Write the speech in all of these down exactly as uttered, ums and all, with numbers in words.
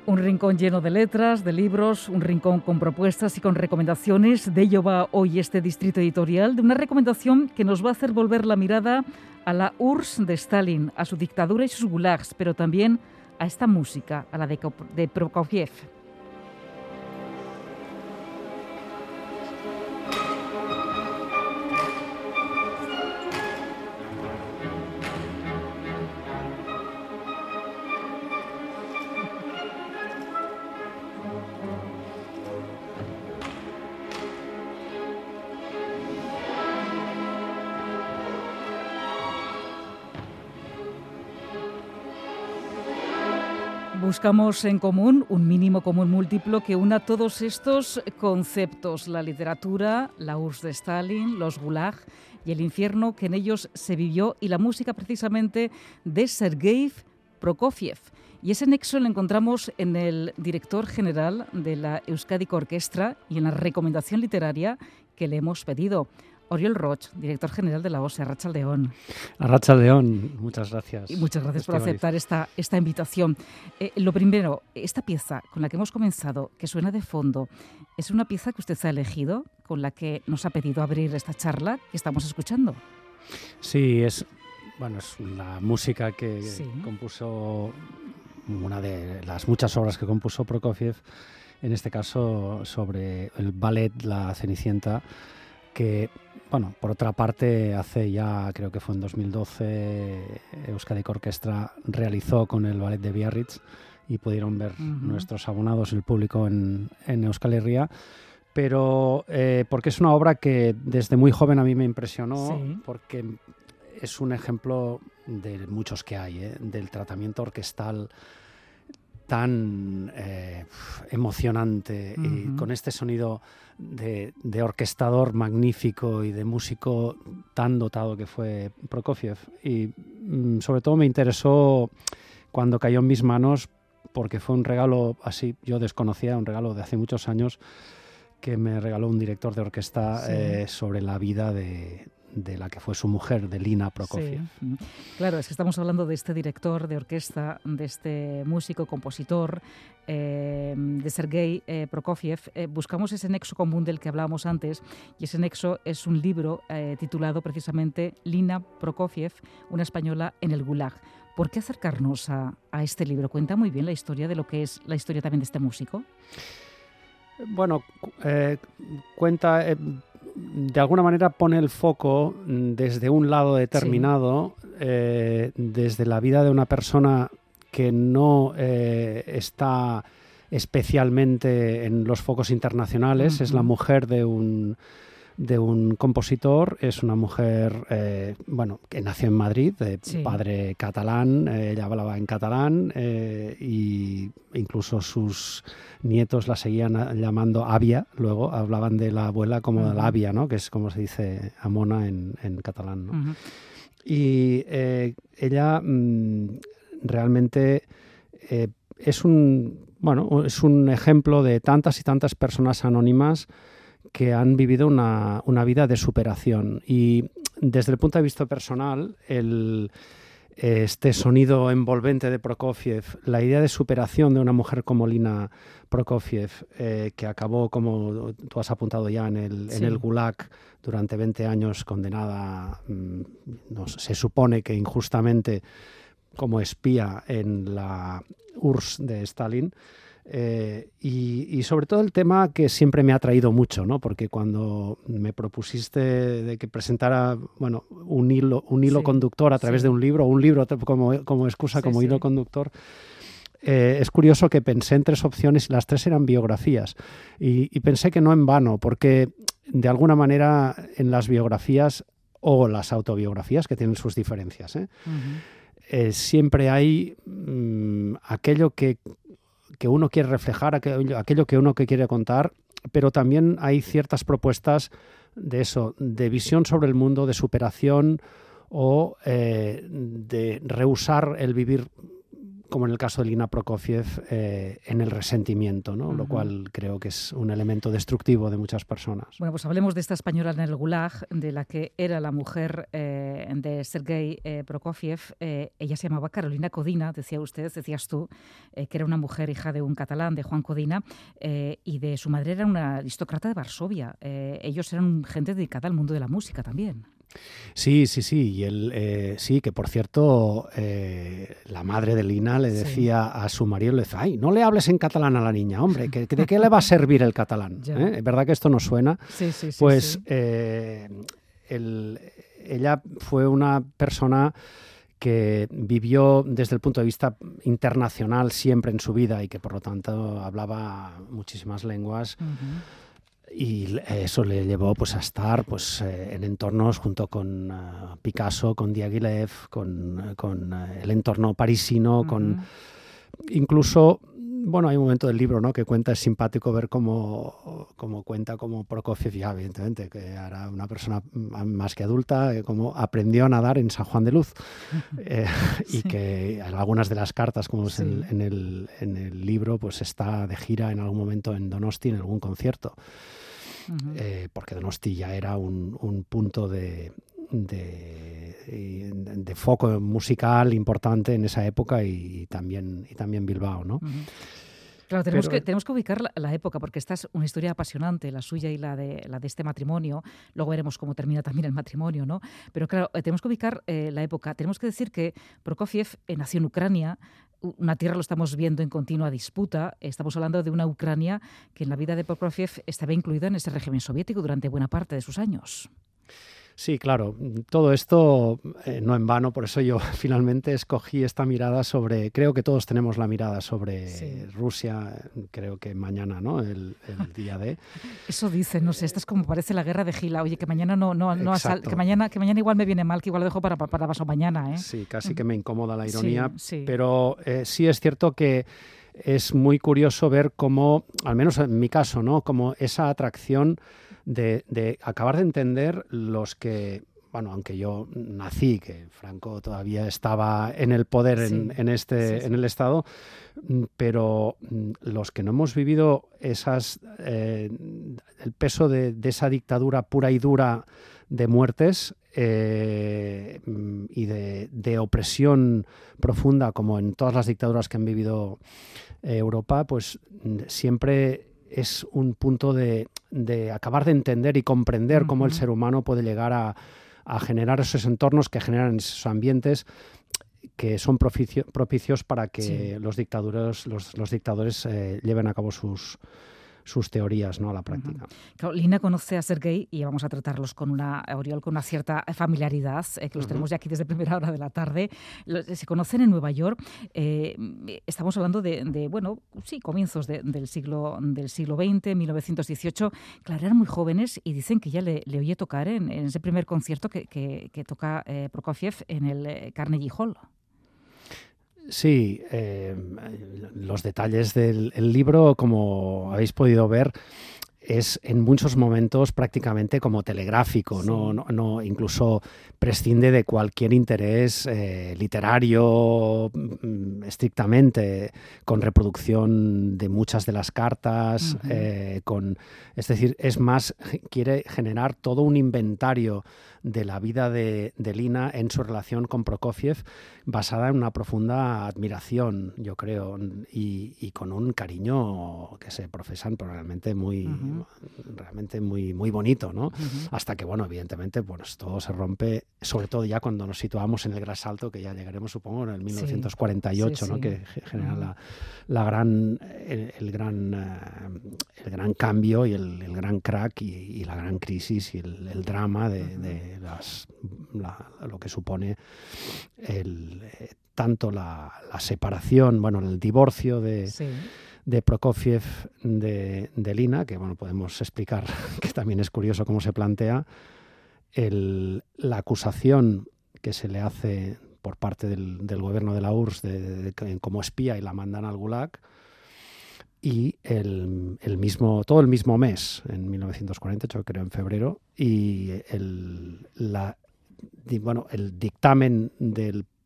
Un rincón lleno de letras, de libros, un rincón con propuestas y con recomendaciones. De ello va hoy este distrito editorial, de una recomendación que nos va a hacer volver la mirada a la U R S S de Stalin, a su dictadura y sus gulags, pero también a esta música, a la de, de Prokofiev. Buscamos en común un mínimo común múltiplo que una todos estos conceptos, la literatura, la U R S S de Stalin, los Gulag y el infierno que en ellos se vivió, y la música precisamente de Sergei Prokofiev. Y ese nexo lo encontramos en el director general de la Euskadi Orquestra y en la recomendación literaria que le hemos pedido. Oriol Roig, director general de la O S E, Arratsaldeon. Arratsaldeon, muchas gracias. Y muchas gracias por aceptar esta, esta invitación. Eh, lo primero, esta pieza con la que hemos comenzado, que suena de fondo, ¿es una pieza que usted ha elegido, con la que nos ha pedido abrir esta charla que estamos escuchando? Sí, es, bueno, es la música que sí. compuso, una de las muchas obras que compuso Prokofiev, en este caso sobre el ballet La Cenicienta, que, bueno, por otra parte, hace ya, creo que fue en dos mil doce, Euskadi Orquestra realizó con el ballet de Biarritz y pudieron ver uh-huh. nuestros abonados, el público en, en Euskal Herria. Pero eh, porque es una obra que desde muy joven a mí me impresionó, sí. porque es un ejemplo de muchos que hay, ¿eh? Del tratamiento orquestal tan eh, emocionante uh-huh. y con este sonido de, de orquestador magnífico y de músico tan dotado que fue Prokofiev. Y mm, sobre todo me interesó cuando cayó en mis manos, porque fue un regalo así, yo desconocía, un regalo de hace muchos años que me regaló un director de orquesta sí. eh, sobre la vida de... de la que fue su mujer, de Lina Prokofiev. Sí. Claro, es que estamos hablando de este director de orquesta, de este músico, compositor, eh, de Sergei eh, Prokofiev. Eh, buscamos ese nexo común del que hablábamos antes, y ese nexo es un libro eh, titulado precisamente Lina Prokofiev, una española en el Gulag. ¿Por qué acercarnos a, a este libro? Cuenta muy bien la historia de lo que es la historia también de este músico. Bueno, eh, cuenta... Eh, de alguna manera pone el foco desde un lado determinado, sí. eh, desde la vida de una persona que no eh, está especialmente en los focos internacionales. Uh-huh. Es la mujer de un, de un compositor, es una mujer eh, bueno, que nació en Madrid, de sí. padre catalán, eh, ella hablaba en catalán eh, y incluso sus nietos la seguían llamando Avia, luego hablaban de la abuela como uh-huh. de la Avia, ¿no? Que es como se dice Amona en, en catalán, ¿no? Uh-huh. Y eh, ella mmm, realmente eh, es un bueno es un ejemplo de tantas y tantas personas anónimas que han vivido una, una vida de superación. Y desde el punto de vista personal, el este sonido envolvente de Prokofiev, la idea de superación de una mujer como Lina Prokofiev, eh, que acabó, como tú has apuntado ya, en el, sí. en el Gulag durante veinte años, condenada, mmm, no, se supone que injustamente, como espía en la U R S S de Stalin. Eh, y, y sobre todo el tema que siempre me ha atraído mucho, ¿no? Porque cuando me propusiste de que presentara, bueno, un hilo, un hilo sí, conductor a través sí. de un libro, un libro como, como excusa, sí, como sí. hilo conductor, eh, es curioso que pensé en tres opciones y las tres eran biografías. Y, y pensé que no en vano, porque de alguna manera en las biografías o las autobiografías, que tienen sus diferencias, ¿eh? Uh-huh. Eh, siempre hay mmm, aquello que que uno quiere reflejar, aquello, aquello que uno que quiere contar, pero también hay ciertas propuestas de eso, de visión sobre el mundo, de superación o eh, de rehusar el vivir como en el caso de Lina Prokofiev, eh, en el resentimiento, ¿no? Uh-huh. Lo cual creo que es un elemento destructivo de muchas personas. Bueno, pues hablemos de esta española en el Gulag, de la que era la mujer eh, de Sergei eh, Prokofiev. Eh, ella se llamaba Carolina Codina, decía usted, decías tú, eh, que era una mujer hija de un catalán, de Juan Codina, eh, y de su madre era una aristócrata de Varsovia. Eh, ellos eran gente dedicada al mundo de la música también. Sí, sí, sí. Y él, eh, sí, que por cierto, eh, la madre de Lina le decía sí. a su marido, le decía, ay, no le hables en catalán a la niña, hombre, ¿que, ¿de qué le va a servir el catalán? ¿Eh? ¿Es verdad que esto nos suena? Sí, sí, sí. Pues sí. Eh, el, ella fue una persona que vivió desde el punto de vista internacional siempre en su vida y que por lo tanto hablaba muchísimas lenguas. Uh-huh. Y eso le llevó pues, a estar pues, eh, en entornos junto con uh, Picasso, con Diaghilev, con, con uh, el entorno parisino, uh-huh. con incluso, bueno, hay un momento del libro, ¿no?, que cuenta, es simpático ver cómo, cómo cuenta como Prokofiev, ya evidentemente, que era una persona más que adulta, eh, como aprendió a nadar en San Juan de Luz. Uh-huh. eh, sí. Y que algunas de las cartas, como sí. es en, en, el, en el libro, pues está de gira en algún momento en Donosti, en algún concierto. Uh-huh. Eh, porque Donosti ya era un, un punto de, de, de foco musical importante en esa época y, y, también, y también Bilbao, ¿no? Uh-huh. Claro, tenemos, Pero, que, tenemos que ubicar la, la época, porque esta es una historia apasionante, la suya y la de, la de este matrimonio. Luego veremos cómo termina también el matrimonio, ¿no? Pero claro, tenemos que ubicar eh, la época. Tenemos que decir que Prokofiev eh, nació en Ucrania, una tierra, lo estamos viendo, en continua disputa. Estamos hablando de una Ucrania que en la vida de Prokofiev estaba incluida en ese régimen soviético durante buena parte de sus años. Sí, claro. Todo esto eh, no en vano, por eso yo finalmente escogí esta mirada sobre, creo que todos tenemos la mirada sobre sí. Rusia, creo que mañana, ¿no? El, el día de... Eso dicen, no sé, esto es como parece la guerra de Gila, oye, que mañana no, no, no asal- que mañana, que mañana igual me viene mal, que igual lo dejo para, para, para pasado mañana, ¿eh? Sí, casi que me incomoda la ironía, sí, sí. pero eh, sí es cierto que es muy curioso ver cómo, al menos en mi caso, ¿no?, como esa atracción de, de acabar de entender los que, bueno, aunque yo nací, que Franco todavía estaba en el poder sí, en, en, este, sí, sí. en el Estado, pero los que no hemos vivido esas, eh, el peso de, de esa dictadura pura y dura de muertes eh, y de, de opresión profunda, como en todas las dictaduras que han vivido eh, Europa, pues siempre es un punto de, de acabar de entender y comprender uh-huh. cómo el ser humano puede llegar a, a generar esos entornos que generan esos ambientes que son propicio, propicios para que sí. los dictadores, los, los dictadores eh, lleven a cabo sus, sus teorías, ¿no?, a la práctica. Uh-huh. Claro, Lina conoce a Sergei y vamos a tratarlos con una, Oriol, con una cierta familiaridad, eh, que los uh-huh. tenemos ya aquí desde primera hora de la tarde. Los, se conocen en Nueva York. Eh, estamos hablando de, de, bueno, sí, comienzos de, del, siglo, del siglo veinte, mil novecientos dieciocho. Claro, eran muy jóvenes y dicen que ya le, le oye tocar en, en ese primer concierto que, que, que toca eh, Prokofiev en el eh, Carnegie Hall. Sí, eh, los detalles del el libro, como habéis podido ver, es en muchos momentos prácticamente como telegráfico, sí. no, no, no, incluso prescinde de cualquier interés eh, literario mm, estrictamente, con reproducción de muchas de las cartas, uh-huh. eh, con, es decir, es más, quiere generar todo un inventario de la vida de, de Lina en su relación con Prokofiev, basada en una profunda admiración, yo creo, y, y con un cariño que se profesan probablemente muy, uh-huh. realmente muy, muy bonito, ¿no? Uh-huh. Hasta que, bueno, evidentemente, pues todo se rompe, sobre todo ya cuando nos situamos en el Gras Alto, que ya llegaremos, supongo, en el mil novecientos cuarenta y ocho, sí, sí, ¿no? Sí. Que genera uh-huh. la, la gran, el, el gran, uh, el gran cambio y el, el gran crack y, y la gran crisis y el, el drama de, uh-huh. de las, la, lo que supone el, eh, tanto la, la separación, bueno, el divorcio de, sí. de Prokofiev de, de Lina, que bueno, podemos explicar que también es curioso cómo se plantea, el, la acusación que se le hace por parte del, del gobierno de la U R S S de, de, de, como espía y la mandan al Gulag, y el, el mismo, todo el mismo mes, en mil novecientos cuarenta y ocho, creo en febrero, y el, la, bueno, el dictamen del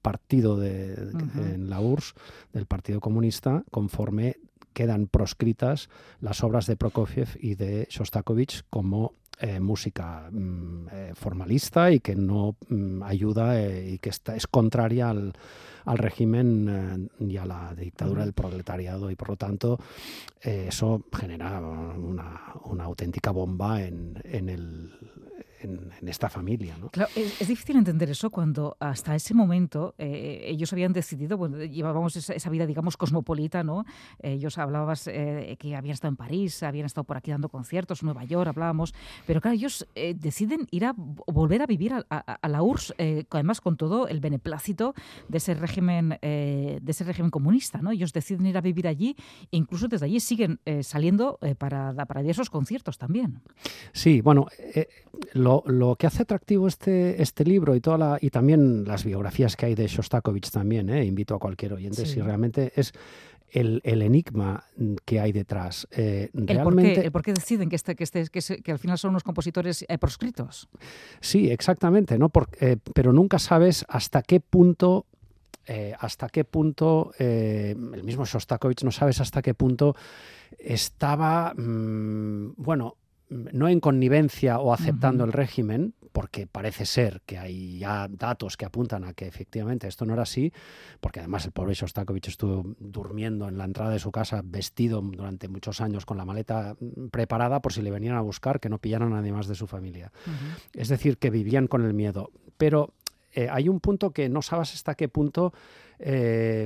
partido de, uh-huh. en la U R S S, del Partido Comunista, conforme quedan proscritas las obras de Prokofiev y de Shostakovich como eh, música mm, eh, formalista y que no mm, ayuda eh, y que está, es contraria al, al régimen eh, y a la dictadura del proletariado, y por lo tanto eh, eso genera una, una auténtica bomba en, en el... En, en esta familia, ¿no? Claro, es, es difícil entender eso cuando hasta ese momento eh, ellos habían decidido, bueno, llevábamos esa, esa vida, digamos, cosmopolita, ¿no? Eh, ellos hablabas eh, que habían estado en París, habían estado por aquí dando conciertos, Nueva York, hablábamos, pero claro, ellos eh, deciden ir a volver a vivir a, a, a la U R S S, eh, además con todo el beneplácito de ese régimen, eh, de ese régimen comunista, ¿no? Ellos deciden ir a vivir allí e incluso desde allí siguen eh, saliendo eh, para, para diversos conciertos también. Sí, bueno, eh, lo Lo, lo que hace atractivo este, este libro y toda la, y también las biografías que hay de Shostakovich también, eh, invito a cualquier oyente, sí. si realmente es el, el enigma que hay detrás. Eh, ¿El, realmente, por qué, ¿El por qué deciden que, este, que, este, que, se, que al final son unos compositores eh, proscritos? Sí, exactamente, ¿no? Por, eh, pero nunca sabes hasta qué punto... Eh, hasta qué punto, eh, el mismo Shostakovich no sabes hasta qué punto estaba, mmm, bueno... no en connivencia o aceptando uh-huh. el régimen, porque parece ser que hay ya datos que apuntan a que efectivamente esto no era así, porque además el pobre Shostakovich estuvo durmiendo en la entrada de su casa vestido durante muchos años con la maleta preparada por si le venían a buscar, que no pillaran a nadie más de su familia. Uh-huh. Es decir, que vivían con el miedo. Pero eh, hay un punto que no sabes hasta qué punto eh,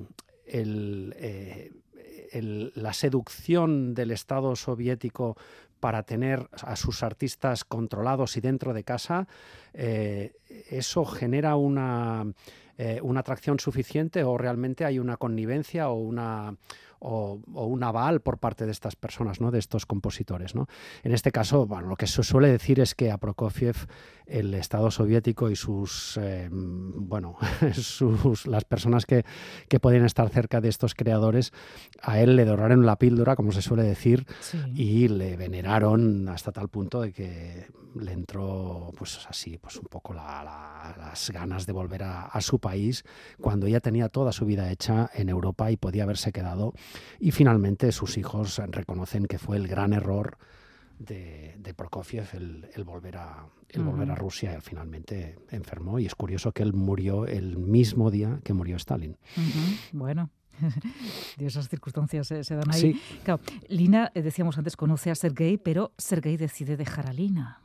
el, eh, el, la seducción del Estado soviético para tener a sus artistas controlados y dentro de casa, eh, eso genera una, eh, una atracción suficiente, o realmente hay una connivencia o una... O, o un aval por parte de estas personas, ¿no? De estos compositores, ¿no? En este caso, bueno, lo que se suele decir es que a Prokofiev el Estado soviético y sus, eh, bueno, sus, las personas que, que podían estar cerca de estos creadores, a él le doraron la píldora, como se suele decir, sí. y le veneraron hasta tal punto de que le entró, pues así, pues un poco la, la, las ganas de volver a, a su país, cuando ya tenía toda su vida hecha en Europa y podía haberse quedado. Y finalmente sus hijos reconocen que fue el gran error de, de Prokofiev el, el, volver a, el uh-huh. volver a Rusia, y finalmente enfermó. Y es curioso que él murió el mismo día que murió Stalin. Uh-huh. Bueno. De esas circunstancias se, se dan ahí. Sí. Claro, Lina, eh, decíamos antes, conoce a Sergei, pero Sergei decide dejar a Lina.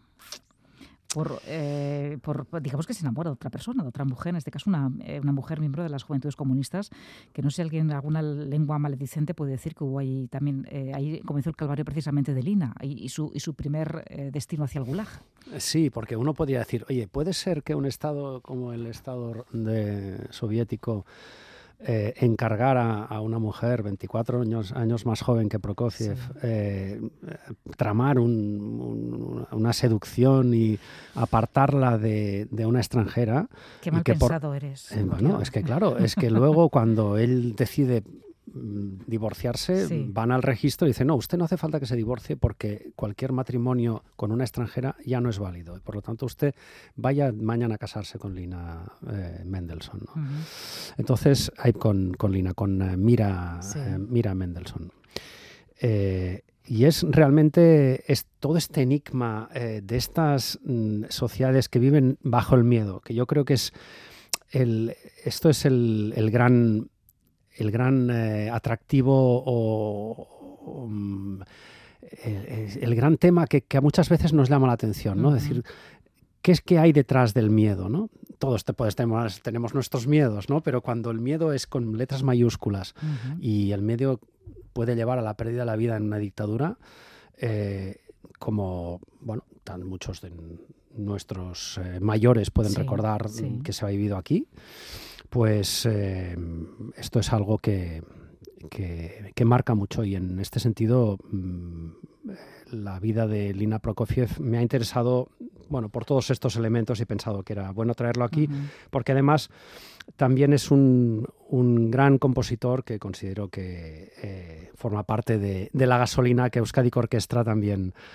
Por, eh, por, digamos que se enamora de otra persona, de otra mujer, en este caso una, eh, una mujer miembro de las Juventudes Comunistas, que no sé si alguien, alguna lengua maledicente puede decir que hubo ahí también, eh, ahí comenzó el calvario precisamente de Lina y, y, su, y su primer eh, destino hacia el Gulag. Sí, porque uno podría decir, oye, ¿puede ser que un Estado como el Estado de, soviético Eh, encargar a, a una mujer veinticuatro años, años más joven que Prokofiev, sí. eh, tramar un, un, una seducción y apartarla de, de una extranjera? Qué mal y que pensado por, eres. Eh, bueno, es que claro, es que luego cuando él decide divorciarse, sí. van al registro y dicen, no, usted no hace falta que se divorcie porque cualquier matrimonio con una extranjera ya no es válido. Y por lo tanto, usted vaya mañana a casarse con Lina eh, Mendelssohn, ¿no? Uh-huh. Entonces, hay con, con Lina, con uh, Mira, sí. eh, Mira Mendelssohn. Eh, y es realmente es todo este enigma eh, de estas mm, sociedades que viven bajo el miedo, que yo creo que es el, esto es el, el gran... el gran eh, atractivo o, o um, el, el gran tema que, que a muchas veces nos llama la atención, ¿no? Uh-huh. Es decir, ¿qué es que hay detrás del miedo, ¿no? Todos te, pues, tenemos, tenemos nuestros miedos, ¿no? Pero cuando el miedo es con letras mayúsculas uh-huh. y el miedo puede llevar a la pérdida de la vida en una dictadura, eh, como, bueno, tan muchos de nuestros eh, mayores pueden sí, recordar sí. que se ha vivido aquí, pues eh, esto es algo que, que, que marca mucho, y en este sentido mmm, la vida de Lina Prokofiev me ha interesado, bueno, por todos estos elementos, y he pensado que era bueno traerlo aquí, uh-huh. porque además también es un, un gran compositor que considero que eh, forma parte de, de la gasolina que Euskadi Orquestra también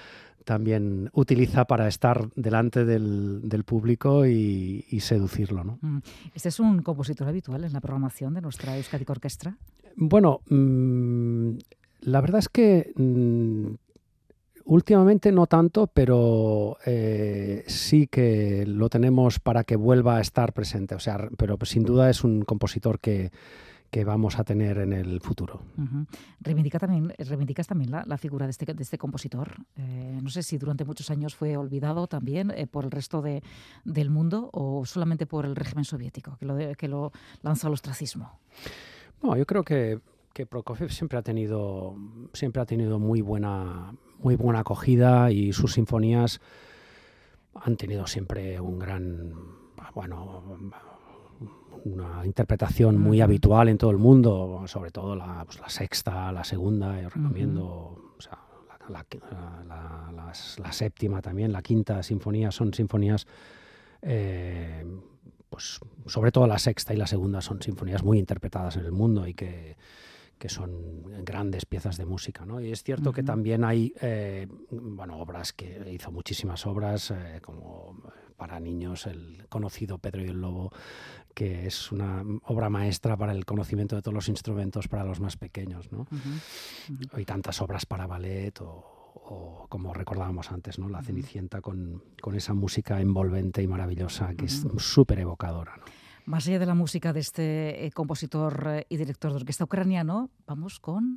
también utiliza para estar delante del, del público y, y seducirlo, ¿no? ¿Este es un compositor habitual en la programación de nuestra Euskadi Orquestra? Bueno, mmm, la verdad es que mmm, últimamente no tanto, pero eh, sí que lo tenemos para que vuelva a estar presente. O sea, pero sin duda es un compositor que, que vamos a tener en el futuro. Uh-huh. Reivindica también, reivindicas también la, la figura de este, de este compositor. Eh, no sé si durante muchos años fue olvidado también eh, por el resto de, del mundo o solamente por el régimen soviético, que lo, de, que lo lanzó al ostracismo. No, yo creo que, que Prokofiev siempre ha tenido, siempre ha tenido muy buena, muy buena acogida y sus sinfonías han tenido siempre un gran, bueno, una interpretación muy uh-huh. habitual en todo el mundo, sobre todo la, pues la sexta, la segunda, yo recomiendo, uh-huh. o sea, la, la, la, la, la séptima también, la quinta sinfonía, son sinfonías, eh, pues sobre todo la sexta y la segunda son sinfonías muy interpretadas en el mundo y que, que son grandes piezas de música, ¿no? Y es cierto uh-huh. que también hay, eh, bueno, obras que hizo muchísimas obras, eh, como para niños, el conocido Pedro y el Lobo, que es una obra maestra para el conocimiento de todos los instrumentos para los más pequeños, ¿no? Uh-huh. Uh-huh. Y tantas obras para ballet o, o como recordábamos antes, ¿no? La uh-huh. Cenicienta con, con esa música envolvente y maravillosa que uh-huh. es súper evocadora, ¿no? Más allá de la música de este eh, compositor eh, y director de orquesta ucraniano, vamos con...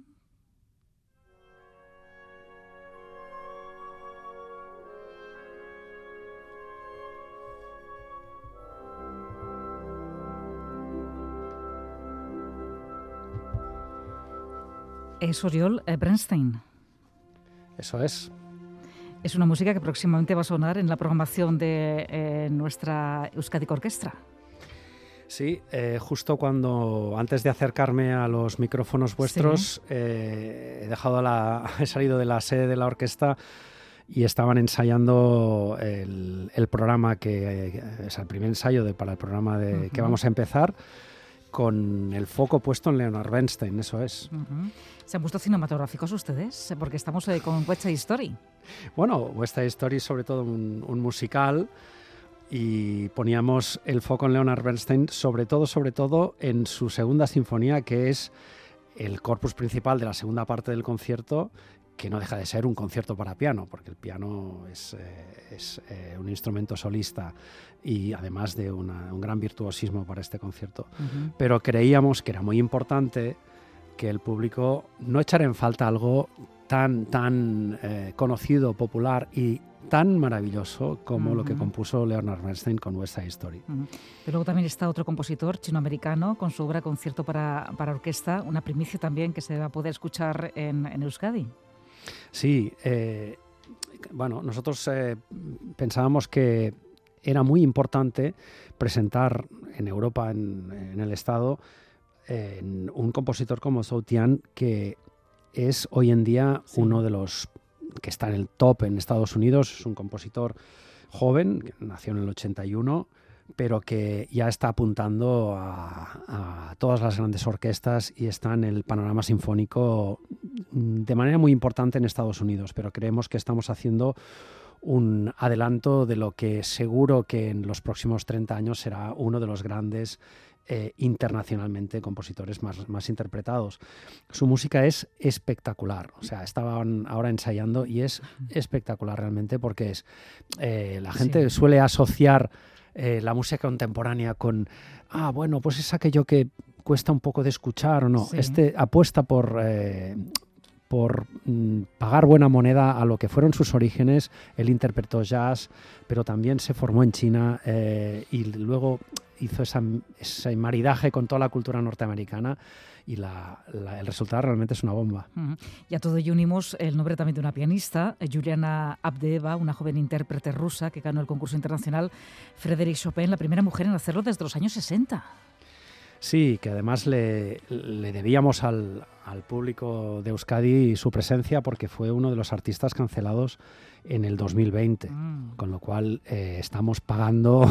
Es Oriol Bernstein. Eso es. Es una música que próximamente va a sonar en la programación de eh, nuestra Euskadi Orquestra. Sí, eh, justo cuando, antes de acercarme a los micrófonos vuestros, sí. eh, he dejado la, he salido de la sede de la orquesta y estaban ensayando el, el programa que es el primer ensayo de, para el programa de, uh-huh. que vamos a empezar, con el foco puesto en Leonard Bernstein, eso es. Uh-huh. ¿Se han puesto cinematográficos ustedes? Porque estamos eh, con West Side Story. Bueno, West Side Story es sobre todo un, un musical y poníamos el foco en Leonard Bernstein sobre todo, sobre todo en su segunda sinfonía, que es el corpus principal de la segunda parte del concierto, que no deja de ser un concierto para piano, porque el piano es, eh, es eh, un instrumento solista y además de una, un gran virtuosismo para este concierto. Uh-huh. Pero creíamos que era muy importante que el público no echara en falta algo tan, tan eh, conocido, popular y tan maravilloso como uh-huh. lo que compuso Leonard Bernstein con West Side Story. Uh-huh. Pero luego también está otro compositor chinoamericano con su obra Concierto para, para Orquesta, una primicia también que se va a poder escuchar en, en Euskadi. Sí, eh, bueno, nosotros eh, pensábamos que era muy importante presentar en Europa, en, en el Estado, eh, un compositor como Zhou Tian, que es hoy en día sí. uno de los que está en el top en Estados Unidos. Es un compositor joven, que nació en el ochenta y uno, pero que ya está apuntando a, a todas las grandes orquestas y está en el panorama sinfónico de manera muy importante en Estados Unidos, pero creemos que estamos haciendo un adelanto de lo que seguro que en los próximos treinta años será uno de los grandes eh, internacionalmente compositores más, más interpretados. Su música es espectacular, o sea, estaban ahora ensayando y es espectacular realmente porque es eh, la gente sí. suele asociar Eh, la música contemporánea con, ah, bueno, pues es aquello que cuesta un poco de escuchar o no. Sí. Este apuesta por, eh, por mm, pagar buena moneda a lo que fueron sus orígenes. Él interpretó jazz, pero también se formó en China eh, y luego hizo esa, ese maridaje con toda la cultura norteamericana. Y la, la, el resultado realmente es una bomba. Uh-huh. Y a todo ello unimos el nombre también de una pianista, Juliana Abdeeva, una joven intérprete rusa que ganó el concurso internacional Frédéric Chopin, la primera mujer en hacerlo desde los años sesenta. Sí, que además le, le debíamos al, al público de Euskadi su presencia porque fue uno de los artistas cancelados en el dos mil veinte, mm. con lo cual eh, estamos pagando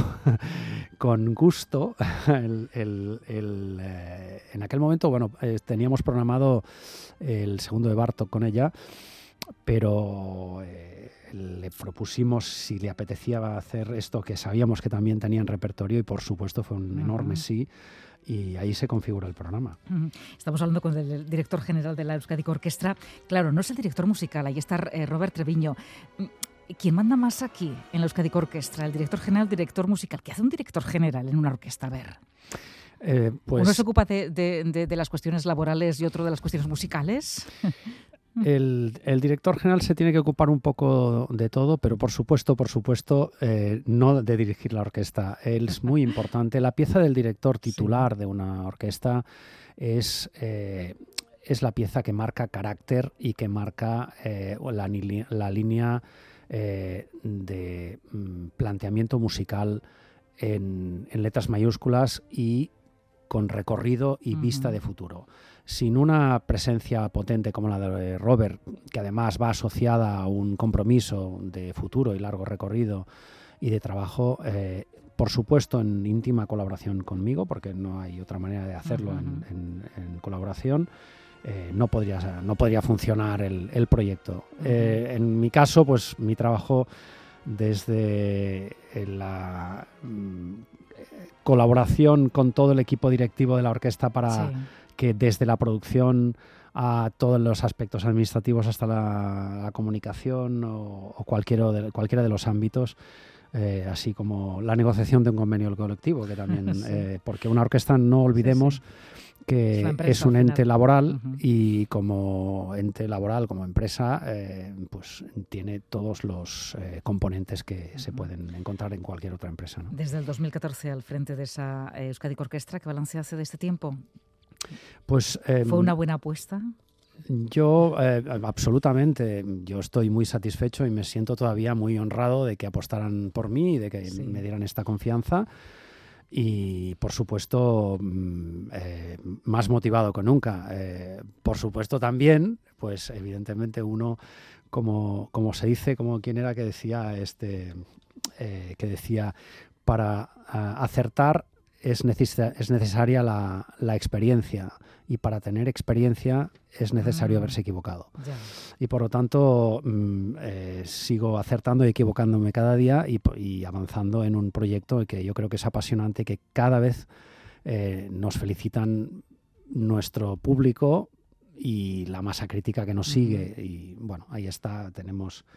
con gusto. El, el, el, eh, en aquel momento, bueno, eh, teníamos programado el segundo de Bartók con ella pero eh, le propusimos si le apetecía hacer esto, que sabíamos que también tenía en repertorio, y por supuesto fue un uh-huh. enorme sí, y ahí se configura el programa. Uh-huh. Estamos hablando con el director general de la Euskadiko Orkestra. Claro, no es el director musical, ahí está eh, Robert Treviño. ¿Quién manda más aquí en la Euskadiko Orkestra? ¿El director general, el director musical? ¿Qué hace un director general en una orquesta? A ver. Eh, pues, ¿Uno se ocupa de, de, de, de las cuestiones laborales y otro de las cuestiones musicales? El, el director general se tiene que ocupar un poco de todo, pero por supuesto, por supuesto, eh, no de dirigir la orquesta. Él es muy importante. La pieza del director titular sí. de una orquesta es, eh, es la pieza que marca carácter y que marca eh, la, la línea eh, de mm, planteamiento musical en, en letras mayúsculas y con recorrido y uh-huh. vista de futuro. Sin una presencia potente como la de Robert, que además va asociada a un compromiso de futuro y largo recorrido y de trabajo, eh, por supuesto en íntima colaboración conmigo, porque no hay otra manera de hacerlo uh-huh. en, en, en colaboración, eh, no podría, no podría funcionar el, el proyecto. Uh-huh. Eh, en mi caso, pues mi trabajo desde la mm, colaboración con todo el equipo directivo de la orquesta para sí. que desde la producción a todos los aspectos administrativos hasta la, la comunicación o, o cualquiera, de, cualquiera de los ámbitos, eh, así como la negociación de un convenio colectivo, que también, sí. eh, porque una orquesta, no olvidemos sí, sí. que es, es un ente laboral uh-huh. y como ente laboral, como empresa, eh, pues tiene todos los eh, componentes que uh-huh. se pueden encontrar en cualquier otra empresa, ¿no? Desde el dos mil catorce al frente de esa eh, Euskadiko Orkestra, ¿qué balance hace de este tiempo? Pues, eh, ¿Fue una buena apuesta? Yo, eh, absolutamente, yo estoy muy satisfecho y me siento todavía muy honrado de que apostaran por mí y de que sí. me dieran esta confianza. Y, por supuesto, eh, más motivado que nunca. Eh, por supuesto, también, pues, evidentemente, uno, como, como se dice, como quien era que decía, este, eh, que decía, para uh, acertar es, neces- es necesaria la, la experiencia, y para tener experiencia es necesario mm. haberse equivocado. Ya. Y por lo tanto mm, eh, sigo acertando y equivocándome cada día y, y avanzando en un proyecto que yo creo que es apasionante, que cada vez eh, nos felicitan nuestro público y la masa crítica que nos mm. sigue. Y bueno, ahí está, tenemos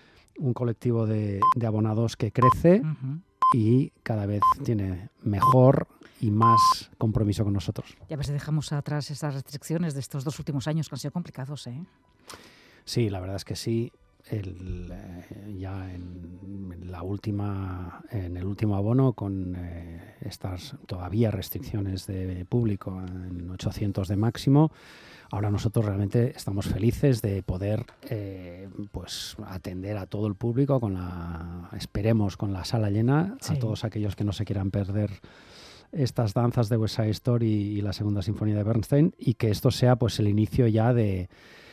un colectivo de, de abonados que crece uh-huh. y cada vez tiene mejor y más compromiso con nosotros. Ya ves, dejamos atrás esas restricciones de estos dos últimos años que han sido complicados, ¿eh? Sí, la verdad es que sí. El, eh, ya en, en la última, en el último abono, con eh, estas todavía restricciones de público en ochocientos de máximo, ahora nosotros realmente estamos felices de poder eh, pues atender a todo el público con la, esperemos, con la sala llena, sí. a todos aquellos que no se quieran perder estas danzas de West Side Story y la segunda sinfonía de Bernstein, y que esto sea pues el inicio ya de,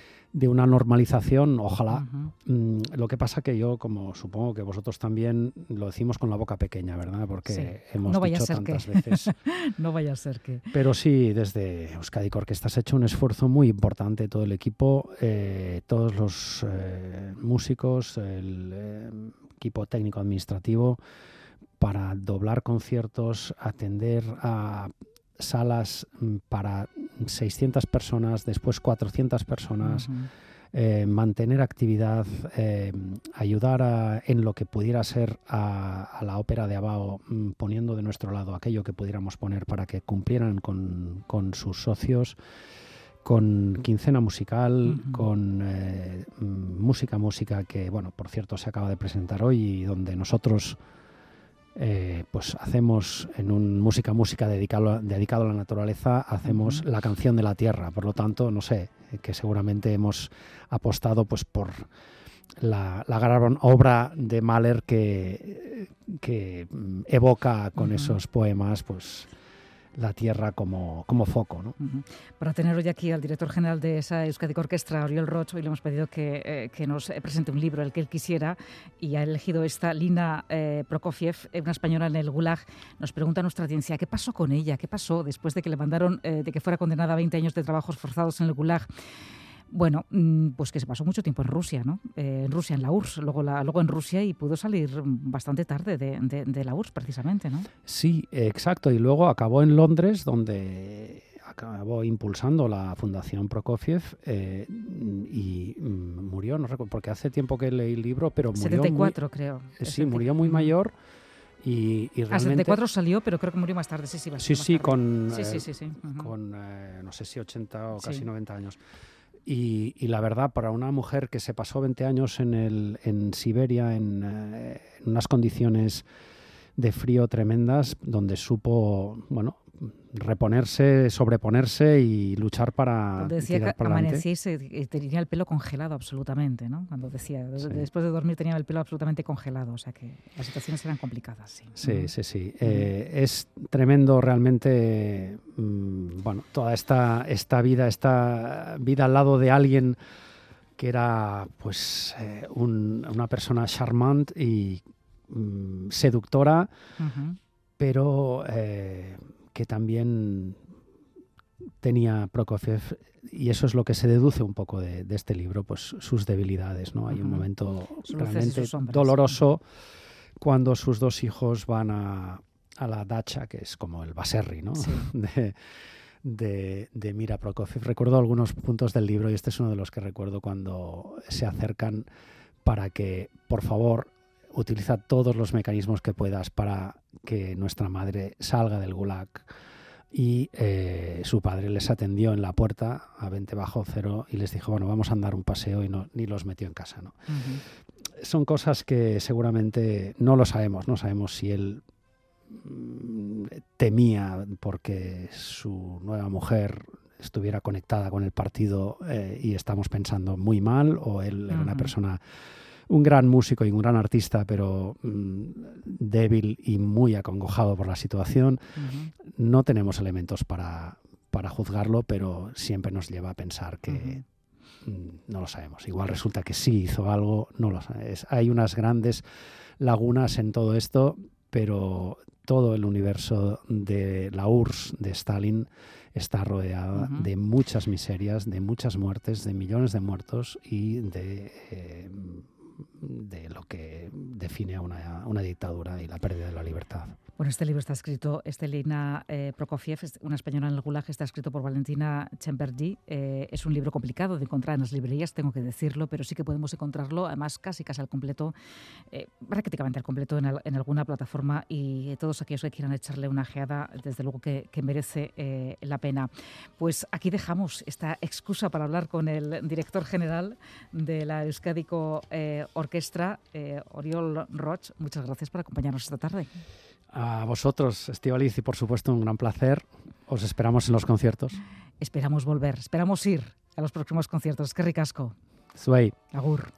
de una normalización, ojalá. Uh-huh. Mm, lo que pasa que yo, como supongo que vosotros también, lo decimos con la boca pequeña, ¿verdad? Porque sí. hemos no vaya dicho a ser tantas que... veces. No vaya a ser que... Pero sí, desde Euskadiko Orkestra se ha hecho un esfuerzo muy importante, todo el equipo, eh, todos los eh, músicos, el eh, equipo técnico administrativo, para doblar conciertos, atender a salas para seiscientas personas, después cuatrocientas personas, uh-huh. eh, mantener actividad, eh, ayudar a, en lo que pudiera ser a, a la ópera de Abao, mm, poniendo de nuestro lado aquello que pudiéramos poner para que cumplieran con, con sus socios, con quincena musical, uh-huh. con eh, música, música que, bueno, por cierto, se acaba de presentar hoy y donde nosotros... Eh, pues hacemos en un música música dedicado, dedicado a la naturaleza, hacemos uh-huh. la canción de la tierra. Por lo tanto, no sé, que seguramente hemos apostado pues por la, la gran obra de Mahler que, que evoca con uh-huh. esos poemas pues la tierra como, como foco, ¿no? Uh-huh. Para tener hoy aquí al director general de esa Euskadiko Orkestra, Oriol Roig, hoy le hemos pedido que, eh, que nos presente un libro, el que él quisiera, y ha elegido esta Lina eh, Prokofiev, una española en el Gulag. Nos pregunta nuestra audiencia, ¿qué pasó con ella? ¿Qué pasó después de que le mandaron, eh, de que fuera condenada a veinte años de trabajos forzados en el Gulag? Bueno, pues que se pasó mucho tiempo en Rusia, ¿no? Eh, en Rusia, en la U R S S, luego, la, luego en Rusia, y pudo salir bastante tarde de, de, de la U R S S, precisamente, ¿no? Sí, exacto. Y luego acabó en Londres, donde acabó impulsando la Fundación Prokofiev eh, y murió, no recuerdo, porque hace tiempo que leí el libro, pero murió setenta y cuatro, muy, creo. Sí, setenta murió muy mayor. Y, y realmente... A setenta y cuatro salió, pero creo que murió más tarde. Sí, sí, sí, más sí, tarde. con, sí, sí, eh, sí, sí. Uh-huh. con eh, no sé si ochenta o casi sí. noventa años. Y, y la verdad, para una mujer que se pasó veinte años en, el, en Siberia, en, eh, en unas condiciones de frío tremendas, donde supo, bueno, reponerse, sobreponerse y luchar para Donde decía tirar que para adelante. amanecía y tenía el pelo congelado absolutamente, ¿no? Cuando decía, sí. después de dormir tenía el pelo absolutamente congelado, o sea que las situaciones eran complicadas, sí. Sí, uh-huh. sí, sí. Uh-huh. Eh, es tremendo realmente, mmm, bueno, toda esta, esta vida, esta vida al lado de alguien que era, pues, eh, un, una persona charmante y mmm, seductora, uh-huh. pero eh, que también tenía Prokofiev, y eso es lo que se deduce un poco de, de este libro, pues sus debilidades, ¿no? Uh-huh. Hay un momento realmente doloroso cuando sus dos hijos van a, a la dacha, que es como el baserri, ¿no? Sí. De, de, de Mira Prokofiev. Recuerdo algunos puntos del libro y este es uno de los que recuerdo cuando se acercan para que, por favor, utiliza todos los mecanismos que puedas para que nuestra madre salga del gulag. Y eh, su padre les atendió en la puerta a veinte bajo cero y les dijo, bueno, vamos a andar un paseo, y no, ni los metió en casa, ¿no? Uh-huh. Son cosas que seguramente no lo sabemos, no sabemos si él mmm, temía porque su nueva mujer estuviera conectada con el partido eh, y estamos pensando muy mal, o él era uh-huh. una persona, un gran músico y un gran artista, pero mmm, débil y muy acongojado por la situación. Uh-huh. No tenemos elementos para, para juzgarlo, pero siempre nos lleva a pensar que uh-huh. mmm, no lo sabemos. Igual resulta que sí hizo algo, no lo sabes. Hay unas grandes lagunas en todo esto, pero todo el universo de la U R S S de Stalin está rodeada uh-huh. de muchas miserias, de muchas muertes, de millones de muertos y de... Eh, de lo que define a una, una dictadura y la pérdida de la libertad. Bueno, este libro está escrito, Estelina eh, Prokofiev, una española en el Gulag, está escrito por Valentina Chembergy. Eh, es un libro complicado de encontrar en las librerías, tengo que decirlo, pero sí que podemos encontrarlo, además casi casi al completo, eh, prácticamente al completo en, el, en alguna plataforma, y todos aquellos que quieran echarle una ojeada, desde luego que, que merece eh, la pena. Pues aquí dejamos esta excusa para hablar con el director general de la Euskadiko eh, Orquestra, eh, Oriol Roig. Muchas gracias por acompañarnos esta tarde. A vosotros, Estíbaliz, y por supuesto un gran placer. Os esperamos en los conciertos. Esperamos volver, esperamos ir a los próximos conciertos. ¡Qué ricasco! Zuei. Agur.